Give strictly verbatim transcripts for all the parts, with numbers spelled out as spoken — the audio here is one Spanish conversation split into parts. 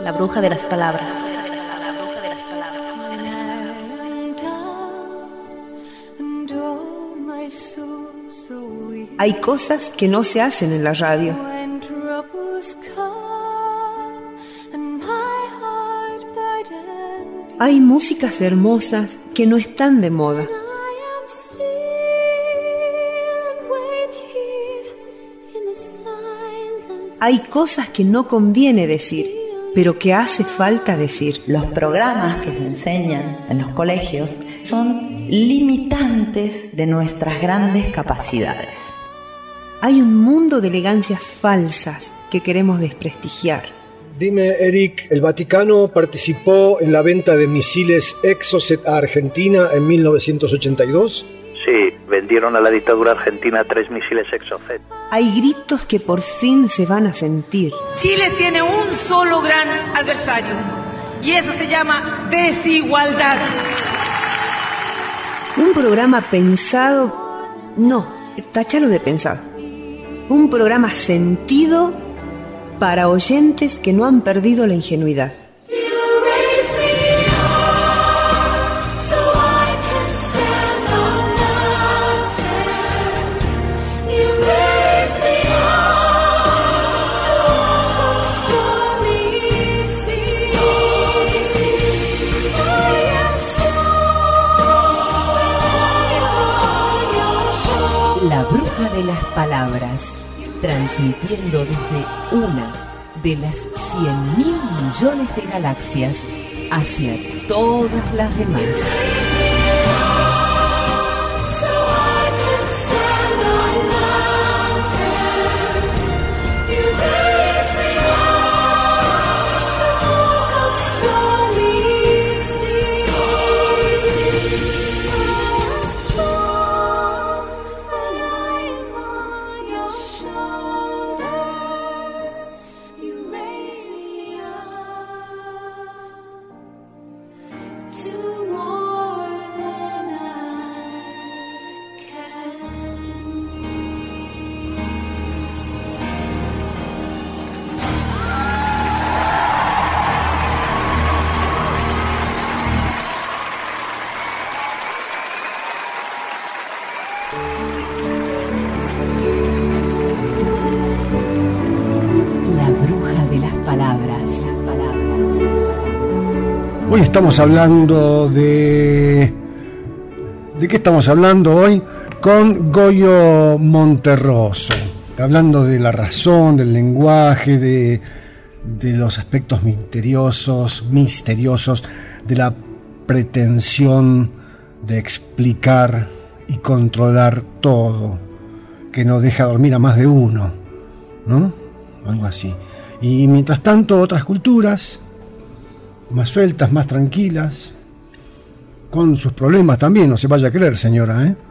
La bruja de las palabras. Hay cosas que no se hacen en la radio. Hay músicas hermosas que no están de moda. Hay cosas que no conviene decir, pero que hace falta decir. Los programas que se enseñan en los colegios son limitantes de nuestras grandes capacidades. Hay un mundo de elegancias falsas que queremos desprestigiar. Dime, Eric, ¿el Vaticano participó en la venta de misiles Exocet a Argentina en mil novecientos ochenta y dos? Sí, vendieron a la dictadura argentina tres misiles Exocet. Hay gritos que por fin se van a sentir. Chile tiene un solo gran adversario, y eso se llama desigualdad. Un programa pensado... No, táchalo de pensado. Un programa sentido para oyentes que no han perdido la ingenuidad. La bruja de las palabras, transmitiendo desde una de las cien mil millones de galaxias hacia todas las demás. Hoy estamos hablando de... ¿De qué estamos hablando hoy? Con Goyo Monterroso, hablando de la razón, del lenguaje, de, de los aspectos misteriosos, misteriosos, de la pretensión de explicar y controlar todo, que no deja dormir a más de uno, ¿no? Algo así. Y mientras tanto, otras culturas más sueltas, más tranquilas, con sus problemas también, no se vaya a creer, señora, ¿eh?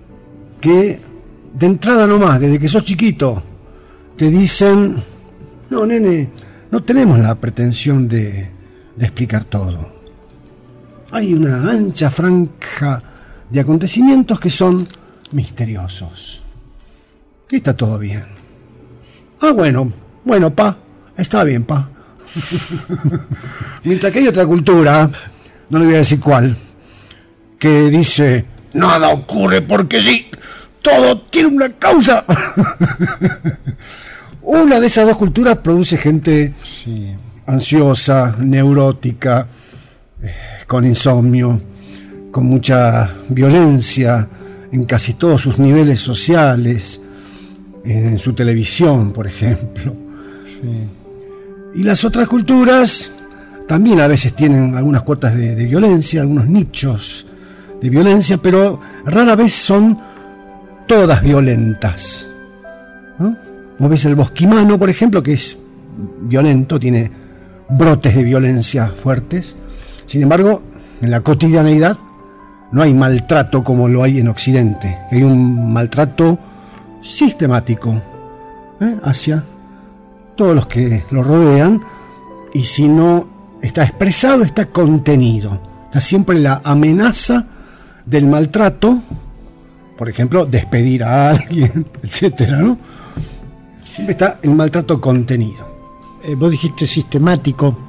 que de entrada nomás, desde que sos chiquito, te dicen, no, nene, no tenemos la pretensión de, de explicar todo. Hay una ancha franja de acontecimientos que son misteriosos. Y está todo bien. Ah, bueno, bueno, pa, está bien, pa. Mientras que hay otra cultura, no le voy a decir cuál, que dice, nada ocurre porque sí, todo tiene una causa. Una de esas dos culturas produce gente sí, ansiosa, neurótica, eh, con insomnio, con mucha violencia en casi todos sus niveles sociales, en su televisión, por ejemplo. Sí. Y las otras culturas también a veces tienen algunas cuotas de, de violencia, algunos nichos de violencia, pero rara vez son todas violentas, ¿no? Vos ves el bosquimano, por ejemplo, que es violento, tiene brotes de violencia fuertes. Sin embargo, en la cotidianeidad no hay maltrato como lo hay en Occidente. Hay un maltrato sistemático, ¿eh? hacia todos los que lo rodean, y si no está expresado, está contenido. Está siempre la amenaza del maltrato, por ejemplo, despedir a alguien, etcétera, ¿no? Siempre está el maltrato contenido. Eh, vos dijiste sistemático.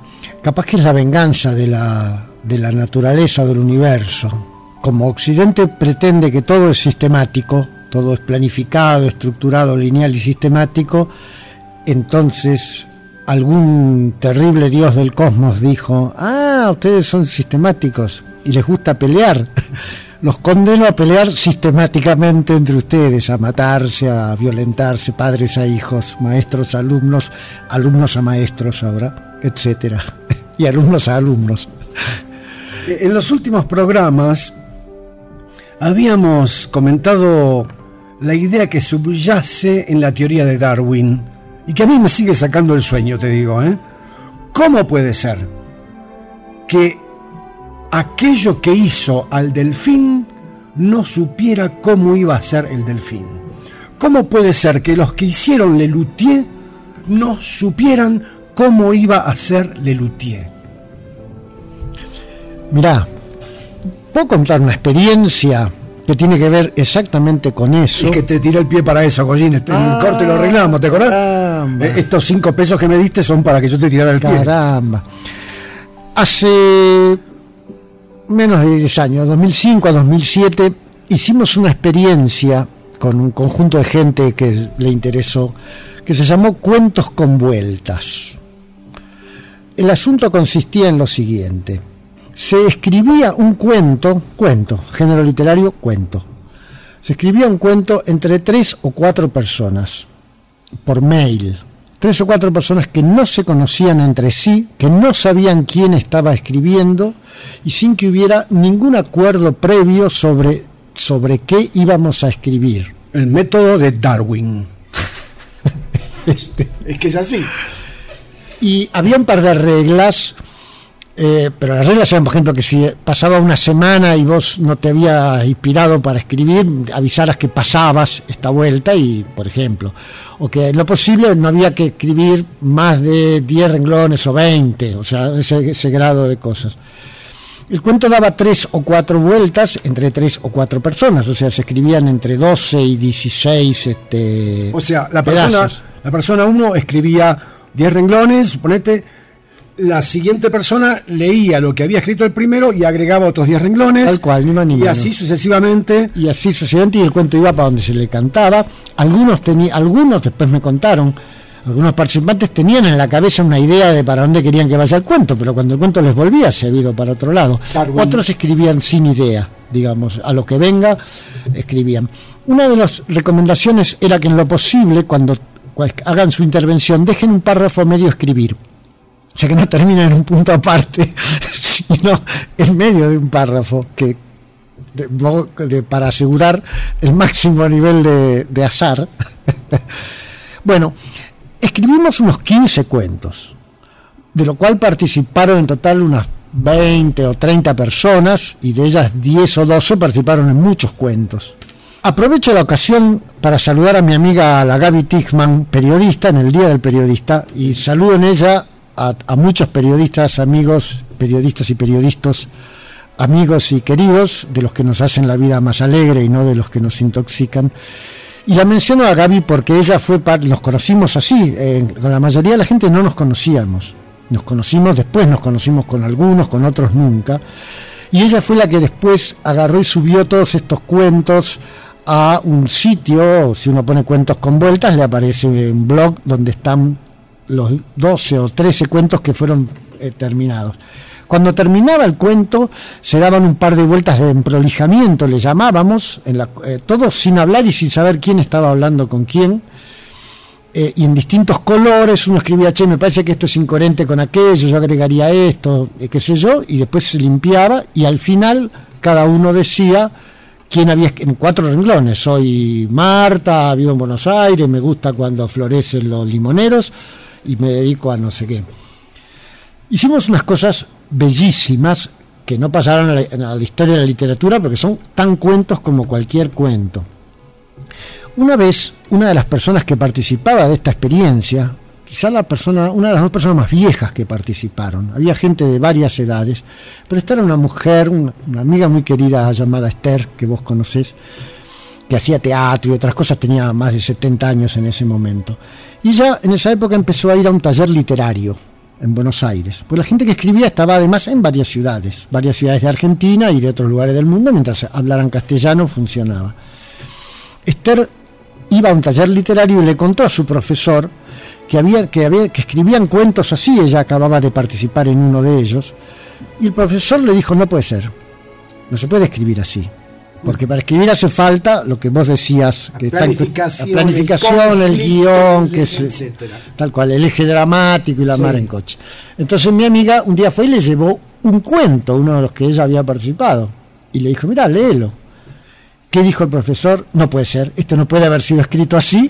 capaz que es la venganza de la, de la naturaleza del universo. Como Occidente pretende que todo es sistemático, todo es planificado, estructurado, lineal y sistemático, entonces algún terrible dios del cosmos dijo: ah, ustedes son sistemáticos y les gusta pelear. Los condeno a pelear sistemáticamente entre ustedes, a matarse, a violentarse, padres a hijos, maestros a alumnos, alumnos a maestros ahora, etcétera, y alumnos a alumnos. En los últimos programas habíamos comentado la idea que subyace en la teoría de Darwin y que a mí me sigue sacando el sueño, te digo, ¿eh? ¿Cómo puede ser que aquello que hizo al delfín no supiera cómo iba a ser el delfín? ¿Cómo puede ser que los que hicieron Lelutier no supieran cómo iba a ser Lelutier? Mirá, puedo contar una experiencia que tiene que ver exactamente con eso. Y que te tiré el pie para eso, Goyín. Este, ah, el corte lo arreglamos, ¿te acordás? Caramba. Estos cinco pesos que me diste son para que yo te tirara el pie. Caramba. Hace menos de diez años, dos mil cinco a dos mil siete, hicimos una experiencia con un conjunto de gente que le interesó, que se llamó Cuentos con Vueltas. El asunto consistía en lo siguiente: se escribía un cuento, cuento, género literario, cuento. Se escribía un cuento entre tres o cuatro personas, por mail. Tres o cuatro personas que no se conocían entre sí, que no sabían quién estaba escribiendo, y sin que hubiera ningún acuerdo previo sobre, sobre qué íbamos a escribir. El método de Darwin. este, es que es así. Y había un par de reglas. Eh, pero las reglas eran, por ejemplo, que si pasaba una semana y vos no te habías inspirado para escribir, avisaras que pasabas esta vuelta, y por ejemplo, o que en lo posible no había que escribir más de diez renglones o veinte, o sea, ese, ese grado de cosas. El cuento daba tres o cuatro vueltas entre tres o cuatro personas, o sea, se escribían entre doce y dieciséis este, o sea, la persona, la persona uno escribía diez renglones, suponete. La siguiente persona leía lo que había escrito el primero y agregaba otros diez renglones. Tal cual, ni más ni y menos. así sucesivamente. Y así sucesivamente, y el cuento iba para donde se le cantaba. Algunos tenía, algunos después me contaron, algunos participantes tenían en la cabeza una idea de para dónde querían que vaya el cuento, pero cuando el cuento les volvía se había ido para otro lado. Darwin. Otros escribían sin idea, digamos, a lo que venga escribían. Una de las recomendaciones era que en lo posible, cuando hagan su intervención, dejen un párrafo medio escribir. O sea, que no termina en un punto aparte, sino en medio de un párrafo, que de, de, para asegurar el máximo nivel de, de azar. Bueno, escribimos unos quince cuentos, de lo cual participaron en total unas veinte o treinta personas, y de ellas diez o doce participaron en muchos cuentos. Aprovecho la ocasión para saludar a mi amiga la Gaby Tichman, periodista, en el Día del Periodista, y saludo en ella A, a muchos periodistas, amigos, periodistas y periodistas, amigos y queridos, de los que nos hacen la vida más alegre y no de los que nos intoxican. Y la menciono a Gaby porque ella fue parte, nos conocimos así, eh, con la mayoría de la gente no nos conocíamos, nos conocimos después, nos conocimos con algunos, con otros nunca, y ella fue la que después agarró y subió todos estos cuentos a un sitio. Si uno pone Cuentos con Vueltas, le aparece un blog donde están los doce o trece cuentos que fueron eh, terminados. Cuando terminaba el cuento, se daban un par de vueltas de emprolijamiento, le llamábamos, en la, eh, todos sin hablar y sin saber quién estaba hablando con quién, eh, y en distintos colores. Uno escribía: che, me parece que esto es incoherente con aquello, yo agregaría esto, eh, qué sé yo, y después se limpiaba, y al final cada uno decía quién había, en cuatro renglones: soy Marta, vivo en Buenos Aires, me gusta cuando florecen los limoneros, y me dedico a no sé qué. Hicimos unas cosas bellísimas que no pasaron a la, a la historia de la literatura, porque son tan cuentos como cualquier cuento. Una vez, una de las personas que participaba de esta experiencia, quizá la persona, una de las dos personas más viejas que participaron, había gente de varias edades, pero esta era una mujer, una, una amiga muy querida llamada Esther, que vos conocés, que hacía teatro y otras cosas, tenía más de setenta años en ese momento. Y ella en esa época empezó a ir a un taller literario en Buenos Aires. Pues la gente que escribía estaba además en varias ciudades, varias ciudades de Argentina y de otros lugares del mundo, mientras hablaran castellano funcionaba. Esther iba a un taller literario y le contó a su profesor que, había, que, había, que escribían cuentos así, ella acababa de participar en uno de ellos, y el profesor le dijo, no puede ser, no se puede escribir así. Porque para escribir hace falta lo que vos decías, que la planificación, está, la planificación, el, el guión, que es, tal cual, el eje dramático y la sí. mar en coche. Entonces mi amiga un día fue y le llevó un cuento, uno de los que ella había participado, y le dijo, mirá, léelo. ¿Qué dijo el profesor? No puede ser, esto no puede haber sido escrito así.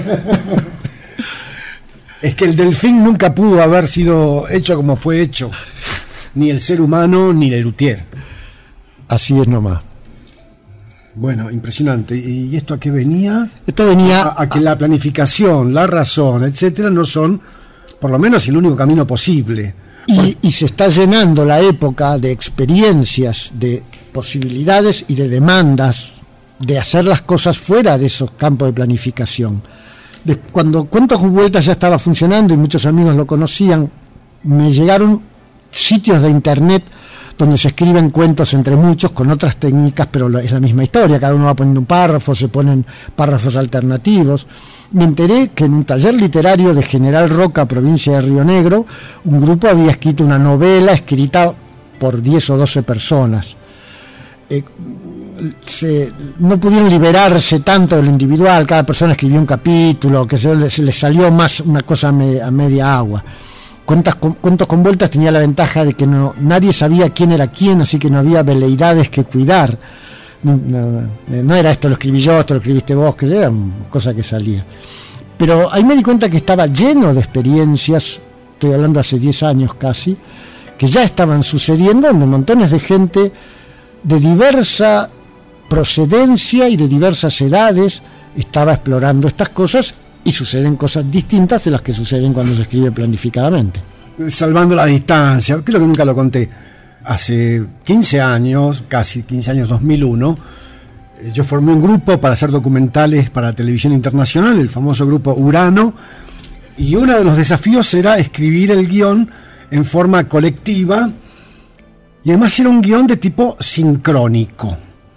Es que el delfín nunca pudo haber sido hecho como fue hecho, ni el ser humano ni Lelutier. Así es nomás. Bueno, impresionante. ¿Y esto a qué venía? Esto venía a, a que la planificación, la razón, etcétera, no son, por lo menos, el único camino posible. Y, por... y se está llenando la época de experiencias, de posibilidades y de demandas de hacer las cosas fuera de esos campos de planificación. De, cuando Cuentos con Vueltas ya estaba funcionando y muchos amigos lo conocían, me llegaron sitios de internet donde se escriben cuentos entre muchos con otras técnicas, pero es la misma historia, cada uno va poniendo un párrafo, se ponen párrafos alternativos. Me enteré que en un taller literario de General Roca, provincia de Río Negro, un grupo había escrito una novela escrita por diez o doce personas. Eh, se, no pudieron liberarse tanto de lo individual, cada persona escribió un capítulo, que se, se les salió más una cosa a, me, a media agua. Cuentas con, Cuentos con Vueltas tenía la ventaja de que no, nadie sabía quién era quién, así que no había veleidades que cuidar. No, no, no era esto lo escribí yo, esto lo escribiste vos, que era cosa que salía. Pero ahí me di cuenta que estaba lleno de experiencias, estoy hablando hace diez años casi, que ya estaban sucediendo, donde montones de gente de diversa procedencia y de diversas edades estaba explorando estas cosas. Y suceden cosas distintas de las que suceden cuando se escribe planificadamente. Salvando la distancia, creo que nunca lo conté. Hace quince años, casi quince años, dos mil uno, yo formé un grupo para hacer documentales para televisión internacional, el famoso grupo Urano, y uno de los desafíos era escribir el guión en forma colectiva, y además era un guión de tipo sincrónico.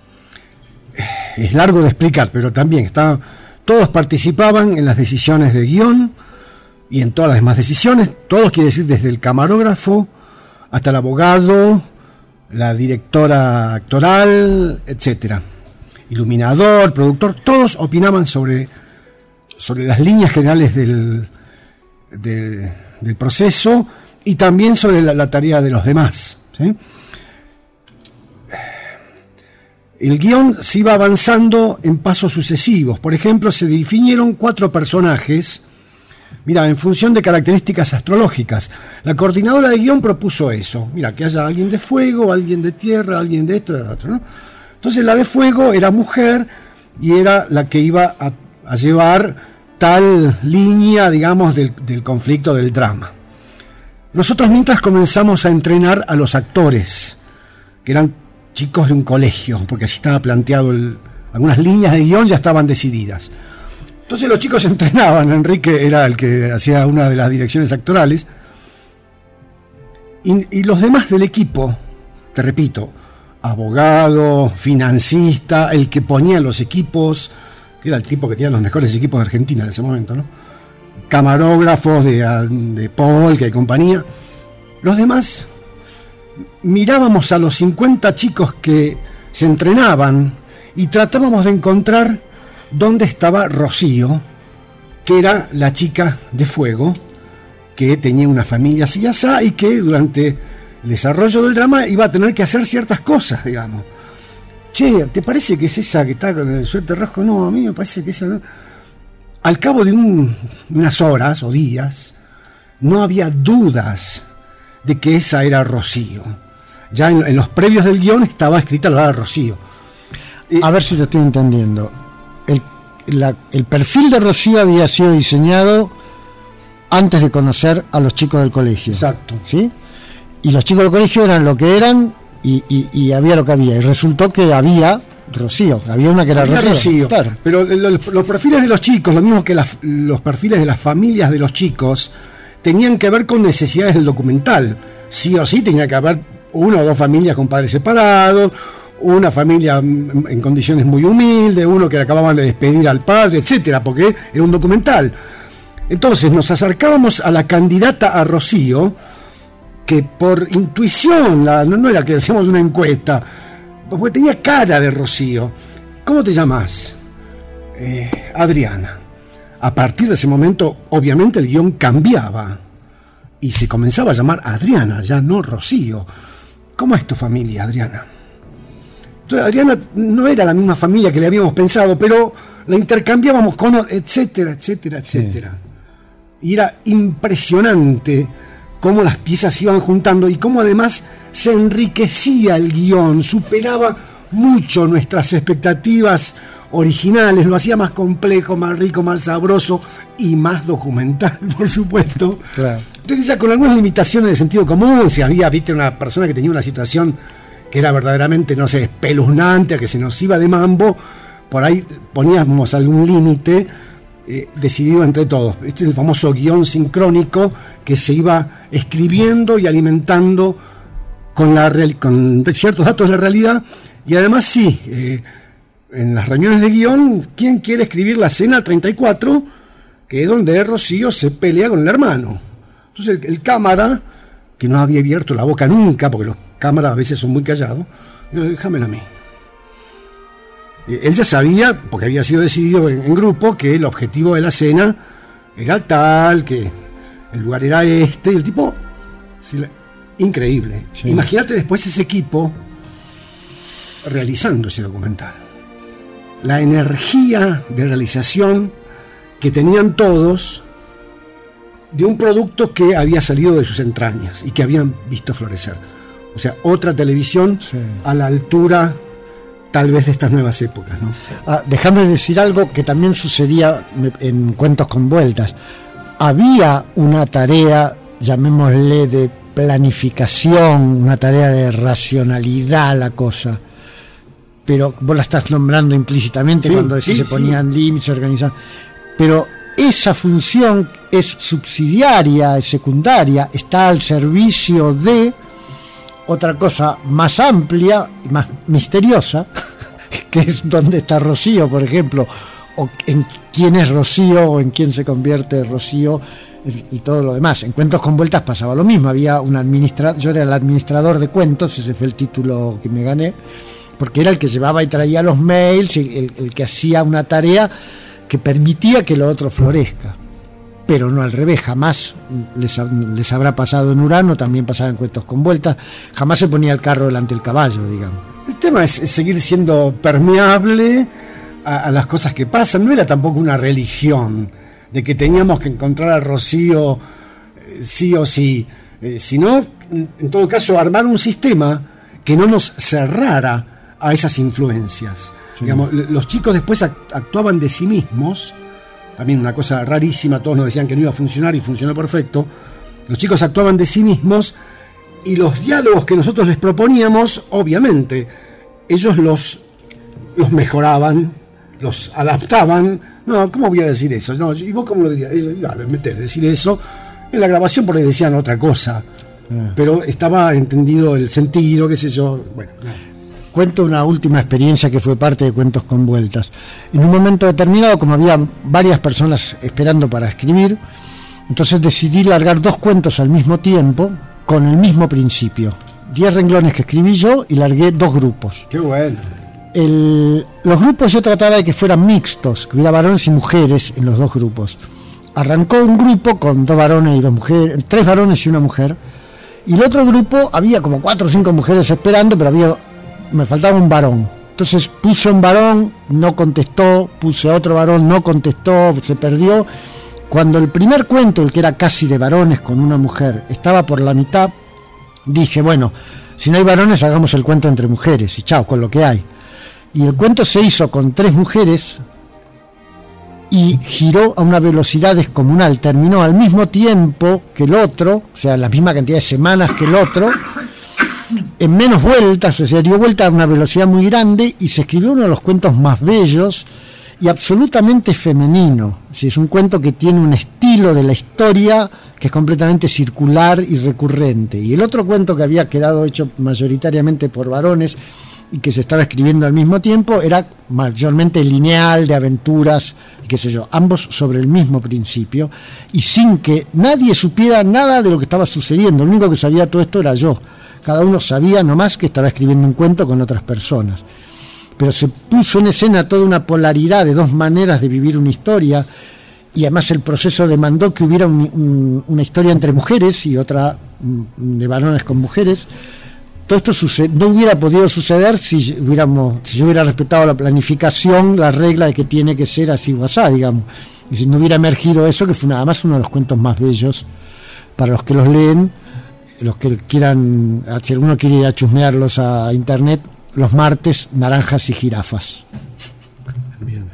Es largo de explicar, pero también estaba... Todos participaban en las decisiones de guión y en todas las demás decisiones. Todos, quiere decir, desde el camarógrafo hasta el abogado, la directora actoral, etcétera. Iluminador, productor, todos opinaban sobre, sobre las líneas generales del, de, del proceso y también sobre la, la tarea de los demás, ¿sí? El guión se iba avanzando en pasos sucesivos. Por ejemplo, se definieron cuatro personajes, mira, en función de características astrológicas. La coordinadora de guión propuso eso. Mira, que haya alguien de fuego, alguien de tierra, alguien de esto, de otro, ¿no? Entonces la de fuego era mujer y era la que iba a, a llevar tal línea, digamos, del, del conflicto, del drama. Nosotros mientras comenzamos a entrenar a los actores, que eran chicos de un colegio, porque así estaba planteado, el, algunas líneas de guión ya estaban decididas. Entonces los chicos entrenaban, Enrique era el que hacía una de las direcciones actorales, y, y los demás del equipo, te repito, abogado, financista, el que ponía los equipos, que era el tipo que tenía los mejores equipos de Argentina en ese momento, ¿no? Camarógrafos de, de Paul, que hay compañía, los demás mirábamos a los cincuenta chicos que se entrenaban y tratábamos de encontrar dónde estaba Rocío, que era la chica de fuego, que tenía una familia así y así, y que durante el desarrollo del drama iba a tener que hacer ciertas cosas, digamos. Che, ¿te parece que es esa que está con el suéter rojo? No, a mí me parece que esa no. Al cabo de, un, de unas horas o días, no había dudas de que esa era Rocío. Ya en, en los previos del guión estaba escrita la palabra Rocío. A ver si te estoy entendiendo. El, la, el perfil de Rocío había sido diseñado antes de conocer a los chicos del colegio. Exacto. ¿Sí? Y los chicos del colegio eran lo que eran y, y, y había lo que había. Y resultó que había Rocío. Había una que era había Rocío. Rocío. Claro. Pero los, los perfiles de los chicos, lo mismo que las, los perfiles de las familias de los chicos, tenían que ver con necesidades del documental. Sí o sí tenía que haber una o dos familias con padres separados, una familia en condiciones muy humildes, uno que acababan de despedir al padre, etcétera, porque era un documental. Entonces nos acercábamos a la candidata a Rocío, que por intuición, la, no era que hacíamos una encuesta, porque tenía cara de Rocío. ¿Cómo te llamas? Eh, Adriana. A partir de ese momento, obviamente el guión cambiaba y se comenzaba a llamar Adriana, ya no Rocío. ¿Cómo es tu familia, Adriana? Entonces, Adriana no era la misma familia que le habíamos pensado, pero la intercambiábamos con etcétera, etcétera, etcétera. Sí. Y era impresionante cómo las piezas se iban juntando y cómo además se enriquecía el guión, superaba mucho nuestras expectativas originales, lo hacía más complejo, más rico, más sabroso y más documental, por supuesto. Claro. Entonces ya con algunas limitaciones de sentido común, si había, viste, una persona que tenía una situación que era verdaderamente, no sé, espeluznante, a que se nos iba de mambo, por ahí poníamos algún límite eh, decidido entre todos. Este es el famoso guión sincrónico que se iba escribiendo y alimentando con, la real, con ciertos datos de la realidad, y además sí, eh, en las reuniones de guión, ¿quién quiere escribir la escena treinta y cuatro? Que es donde Rocío se pelea con el hermano. Entonces el, el cámara, que no había abierto la boca nunca, porque los cámaras a veces son muy callados, dijo, déjamelo a mí. Y él ya sabía, porque había sido decidido en, en grupo, que el objetivo de la escena era tal, que el lugar era este, y el tipo, sí, increíble. Sí. Imagínate después ese equipo realizando ese documental. La energía de realización que tenían todos de un producto que había salido de sus entrañas y que habían visto florecer. O sea, otra televisión sí. a la altura tal vez de estas nuevas épocas, ¿no? Ah, déjame decir algo que también sucedía en Cuentos con Vueltas. Había una tarea, llamémosle, de planificación, una tarea de racionalidad a la cosa. Pero vos la estás nombrando implícitamente sí, cuando decís sí, se ponían sí. límites, se organizaban. Pero esa función es subsidiaria, es secundaria, está al servicio de otra cosa más amplia, más misteriosa, que es dónde está Rocío, por ejemplo, o en quién es Rocío, o en quién se convierte Rocío, y todo lo demás. En Cuentos con Vueltas pasaba lo mismo, había un administrador, yo era el administrador de cuentos, ese fue el título que me gané, porque era el que llevaba y traía los mails, el, el que hacía una tarea que permitía que lo otro florezca, pero no al revés. Jamás les, les habrá pasado en Urano, también pasaba en Cuentos con Vueltas, jamás se ponía el carro delante del caballo, digamos. El tema es, es seguir siendo permeable a, a las cosas que pasan. No era tampoco una religión de que teníamos que encontrar a Rocío eh, sí o sí, eh, sino en todo caso armar un sistema que no nos cerrara a esas influencias. Sí. Digamos, los chicos después actuaban de sí mismos, también una cosa rarísima, todos nos decían que no iba a funcionar y funcionó perfecto. Los chicos actuaban de sí mismos y los diálogos que nosotros les proponíamos, obviamente, ellos los, los mejoraban, los adaptaban. No, ¿cómo voy a decir eso? No, ¿y vos cómo lo dirías? Iba a meter, decir eso. En la grabación por ahí decían otra cosa, ah. pero estaba entendido el sentido, qué sé yo, bueno. No. Cuento una última experiencia que fue parte de Cuentos con Vueltas. En un momento determinado, como había varias personas esperando para escribir, entonces decidí largar dos cuentos al mismo tiempo, con el mismo principio. Diez renglones que escribí yo y largué dos grupos. ¡Qué bueno! El, los grupos yo trataba de que fueran mixtos, que hubiera varones y mujeres en los dos grupos. Arrancó un grupo con dos varones y dos mujeres, tres varones y una mujer, y el otro grupo había como cuatro o cinco mujeres esperando, pero había... me faltaba un varón. Entonces puse un varón, no contestó, puse otro varón, no contestó, se perdió. Cuando el primer cuento, el que era casi de varones con una mujer, estaba por la mitad, dije, bueno, si no hay varones, hagamos el cuento entre mujeres, y chao, con lo que hay. Y el cuento se hizo con tres mujeres y giró a una velocidad descomunal. Terminó al mismo tiempo que el otro, o sea, la misma cantidad de semanas que el otro, en menos vueltas, o sea, dio vuelta a una velocidad muy grande y se escribió uno de los cuentos más bellos y absolutamente femenino. Sí, es un cuento que tiene un estilo de la historia que es completamente circular y recurrente. Y el otro cuento que había quedado hecho mayoritariamente por varones y que se estaba escribiendo al mismo tiempo era mayormente lineal, de aventuras, y qué sé yo, ambos sobre el mismo principio, y sin que nadie supiera nada de lo que estaba sucediendo. Lo único que sabía todo esto era yo. Cada uno sabía nomás que estaba escribiendo un cuento con otras personas. Pero se puso en escena toda una polaridad de dos maneras de vivir una historia, y además el proceso demandó que hubiera un, un, una historia entre mujeres y otra de varones con mujeres. Todo esto sucede, no hubiera podido suceder si hubiéramos, si yo hubiera respetado la planificación, la regla de que tiene que ser así o así, digamos. Y si no hubiera emergido eso, que fue nada más uno de los cuentos más bellos para los que los leen, los que quieran, si alguno quiere ir a chusmearlos a internet, los martes, Naranjas y Jirafas. Bien.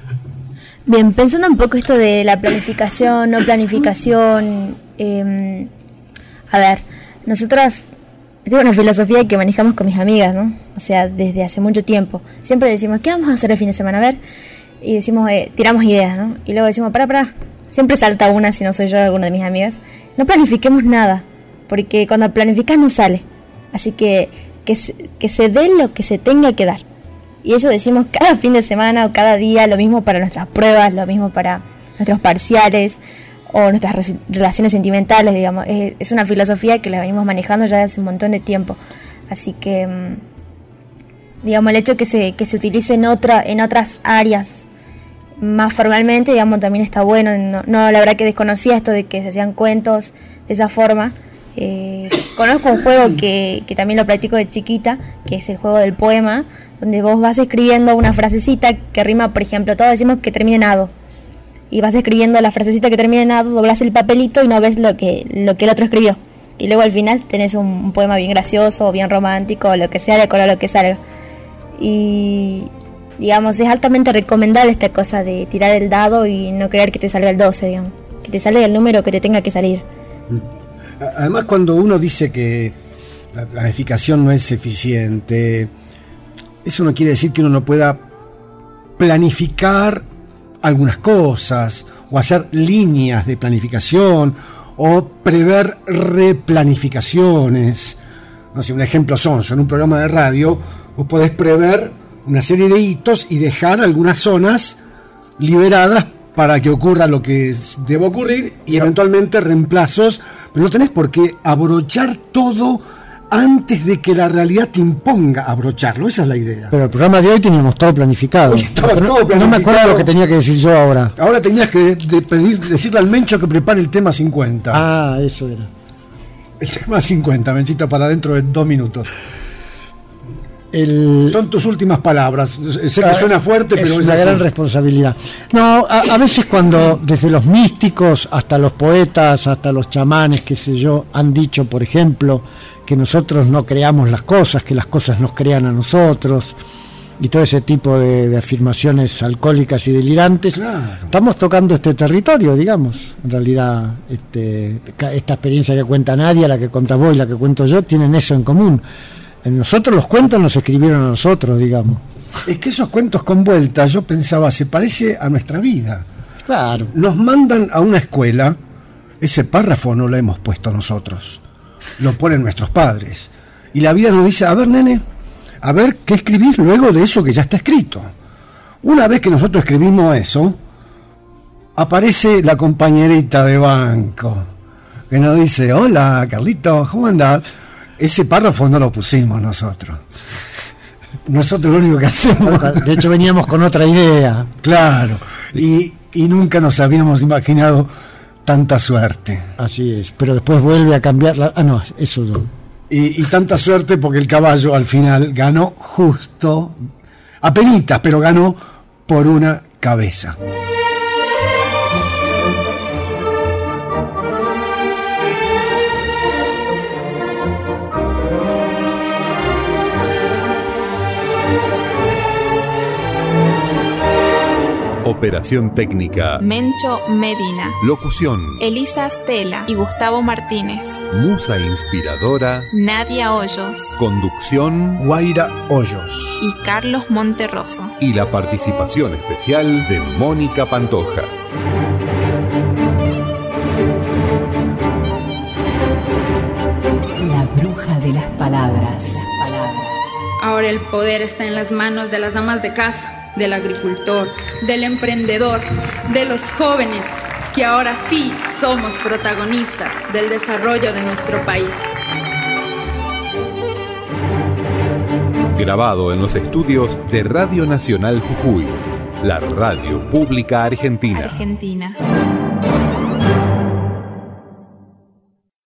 Bien, pensando un poco esto de la planificación, no planificación, eh, a ver, nosotras... Tengo una filosofía que manejamos con mis amigas, ¿no? O sea, desde hace mucho tiempo. Siempre decimos, ¿qué vamos a hacer el fin de semana? A ver. Y decimos, eh, tiramos ideas, ¿no? Y luego decimos, para, para. Siempre salta una, si no soy yo, alguna de mis amigas. No planifiquemos nada, porque cuando planificas no sale. Así que que se, que se dé lo que se tenga que dar. Y eso decimos cada fin de semana o cada día, lo mismo para nuestras pruebas, lo mismo para nuestros parciales o nuestras re- relaciones sentimentales, digamos. Es, es una filosofía que la venimos manejando ya hace un montón de tiempo. Así que, digamos, el hecho que se que se utilice en otra en otras áreas más formalmente, digamos, también está bueno. No, no, la verdad que desconocía esto de que se hacían cuentos de esa forma. Eh, conozco un juego que, que también lo practico de chiquita, que es el juego del poema, donde vos vas escribiendo una frasecita que rima, por ejemplo, todos decimos que termine en ado. Y vas escribiendo la frasecita que termina en ado, doblas el papelito y no ves lo que, lo que el otro escribió. Y luego al final tenés un, un poema bien gracioso, bien romántico, o lo que sea, de color lo que salga. Y, digamos, es altamente recomendable esta cosa de tirar el dado y no creer que te salga el doce, digamos. Que te salga el número que te tenga que salir. Además, cuando uno dice que la planificación no es eficiente, eso no quiere decir que uno no pueda planificar algunas cosas o hacer líneas de planificación o prever replanificaciones. No sé, un ejemplo sonso, en un programa de radio vos podés prever una serie de hitos y dejar algunas zonas liberadas para que ocurra lo que debe ocurrir y eventualmente reemplazos, pero no tenés por qué abrochar todo antes de que la realidad te imponga abrocharlo. Esa es la idea. Pero el programa de hoy teníamos todo planificado. Hoy estaba no, todo planificado. No me acuerdo lo que tenía que decir yo ahora. Ahora tenías que de, de pedir, decirle al Mencho que prepare el tema cincuenta. Ah, eso era. El tema cincuenta, Menchito, para dentro de dos minutos. El... Son tus últimas palabras. Sé que suena fuerte, es pero es una así. gran responsabilidad. No, a, a veces cuando desde los místicos hasta los poetas, hasta los chamanes, qué sé yo, han dicho, por ejemplo, que nosotros no creamos las cosas, que las cosas nos crean a nosotros, y todo ese tipo de, de afirmaciones alcohólicas y delirantes. Claro. Estamos tocando este territorio, digamos. En realidad, este, esta experiencia que cuenta Nadia, la que contás vos y la que cuento yo, tienen eso en común. En nosotros los cuentos nos escribieron a nosotros, digamos. Es que esos cuentos con vueltas, yo pensaba, se parece a nuestra vida. Claro. Nos mandan a una escuela, ese párrafo no lo hemos puesto nosotros, lo ponen nuestros padres. Y la vida nos dice, a ver, nene, a ver qué escribís luego de eso que ya está escrito. Una vez que nosotros escribimos eso, aparece la compañerita de banco, que nos dice, hola, Carlito, ¿cómo andás? Ese párrafo no lo pusimos nosotros. Nosotros lo único que hacemos... De hecho, veníamos con otra idea. Claro. Y, y nunca nos habíamos imaginado tanta suerte. Así es. Pero después vuelve a cambiar... La... Ah, no, eso no. Y, y tanta suerte porque el caballo al final ganó justo, apenitas, pero ganó por una cabeza. Operación técnica Mencho Medina. Locución Elisa Stella y Gustavo Martínez. Musa inspiradora Nadia Hoyos. Conducción Guaira Hoyos y Carlos Monterroso. Y la participación especial de Mónica Pantoja. La bruja de las palabras. palabras. Ahora el poder está en las manos de las amas de casa, del agricultor, del emprendedor, de los jóvenes, que ahora sí somos protagonistas del desarrollo de nuestro país. Grabado en los estudios de Radio Nacional Jujuy, la radio pública argentina. Argentina.